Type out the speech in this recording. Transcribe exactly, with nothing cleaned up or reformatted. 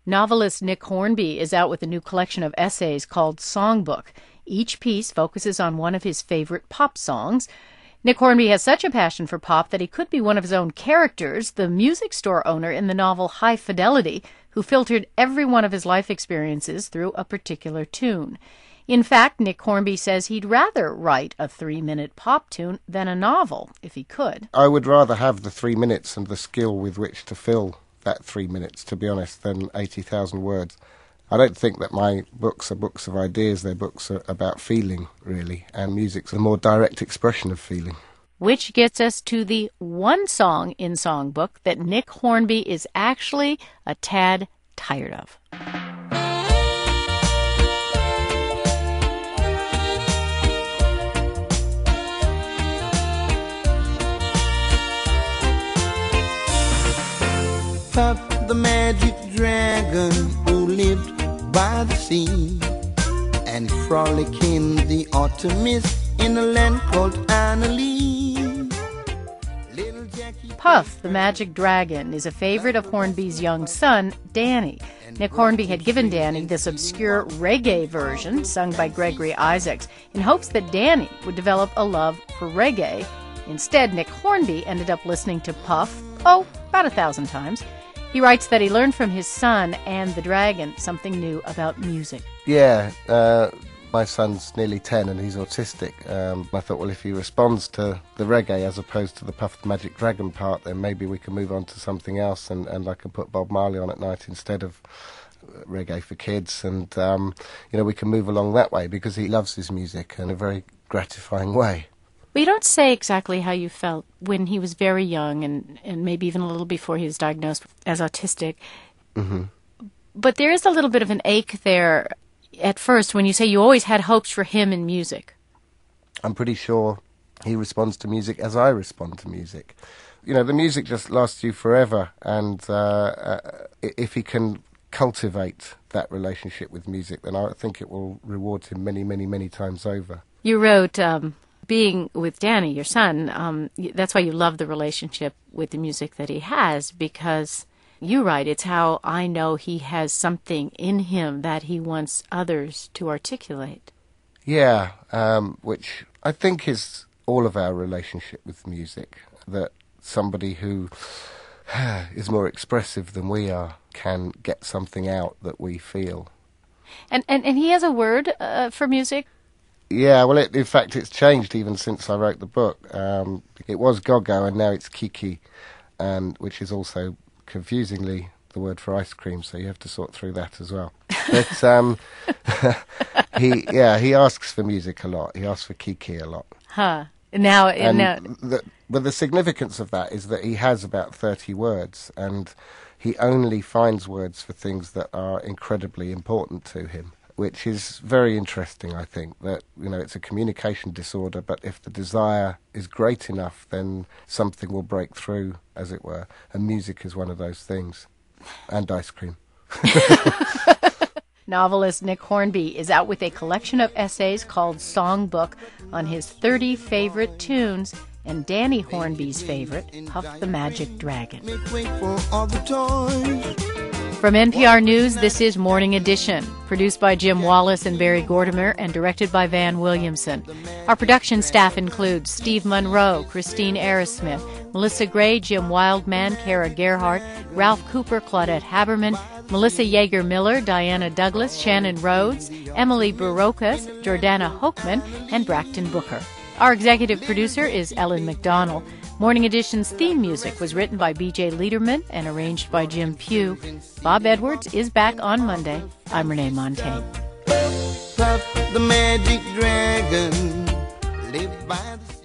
Novelist Nick Hornby is out with a new collection of essays called Songbook. Each piece focuses on one of his favorite pop songs. Nick Hornby has such a passion for pop that he could be one of his own characters, the music store owner in the novel High Fidelity, who filtered every one of his life experiences through a particular tune. In fact, Nick Hornby says he'd rather write a three-minute pop tune than a novel, if he could. I would rather have the three minutes and the skill with which to fill that three minutes, to be honest, than eighty thousand words. I don't think that my books are books of ideas, they're books about feeling, really, and music's a more direct expression of feeling. Which gets us to the one song in Songbook that Nick Hornby is actually a tad tired of. Puff the magic dragon who lived by the sea and frolic in the autumn mist in a land called Annalee. Little Jackie Puff the Magic Dragon is a favorite of Hornby's young son, Danny. Nick Hornby had given Danny this obscure reggae version sung by Gregory Isaacs in hopes that Danny would develop a love for reggae. Instead, Nick Hornby ended up listening to Puff, oh, about a thousand times. He writes that he learned from his son and the dragon something new about music. Yeah, uh, my son's nearly ten and he's autistic. Um, I thought, well, if he responds to the reggae as opposed to the Puff the Magic Dragon part, then maybe we can move on to something else, and, and I can put Bob Marley on at night instead of reggae for kids, and um, you know, we can move along that way because he loves his music in a very gratifying way. Well, you don't say exactly how you felt when he was very young and, and maybe even a little before he was diagnosed as autistic. Mm-hmm. But there is a little bit of an ache there at first when you say you always had hopes for him in music. I'm pretty sure he responds to music as I respond to music. You know, the music just lasts you forever, and uh, uh, if he can cultivate that relationship with music, then I think it will reward him many, many, many times over. You wrote... Um, Being with Danny, your son, um, that's why you love the relationship with the music that he has, because you write, it's how I know he has something in him that he wants others to articulate. Yeah, um, which I think is all of our relationship with music, that somebody who is more expressive than we are can get something out that we feel. And, and, and he has a word uh, for music? Yeah, well, it, in fact, it's changed even since I wrote the book. Um, it was Gogo, and now it's Kiki, and which is also, confusingly, the word for ice cream, so you have to sort through that as well. But um, he, yeah, he asks for music a lot. He asks for Kiki a lot. Huh. Now, and now... The, but the significance of that is that he has about thirty words, and he only finds words for things that are incredibly important to him, which is very interesting, I think, that, you know, it's a communication disorder, but if the desire is great enough, then something will break through, as it were, and music is one of those things. And ice cream. Novelist Nick Hornby is out with a collection of essays called Songbook on his thirty favorite tunes and Danny Hornby's favorite, Puff the Magic Dragon. From N P R News, this is Morning Edition, produced by Jim Wallace and Barry Gordimer and directed by Van Williamson. Our production staff includes Steve Monroe, Christine Arrowsmith, Melissa Gray, Jim Wildman, Kara Gerhardt, Ralph Cooper, Claudette Haberman, Melissa Yeager-Miller, Diana Douglas, Shannon Rhodes, Emily Barocas, Jordana Hochman, and Brackton Booker. Our executive producer is Ellen McDonald. Morning Edition's theme music was written by B J Liederman and arranged by Jim Pugh. Bob Edwards is back on Monday. I'm Renee Montagne. Puff the magic dragon, live by the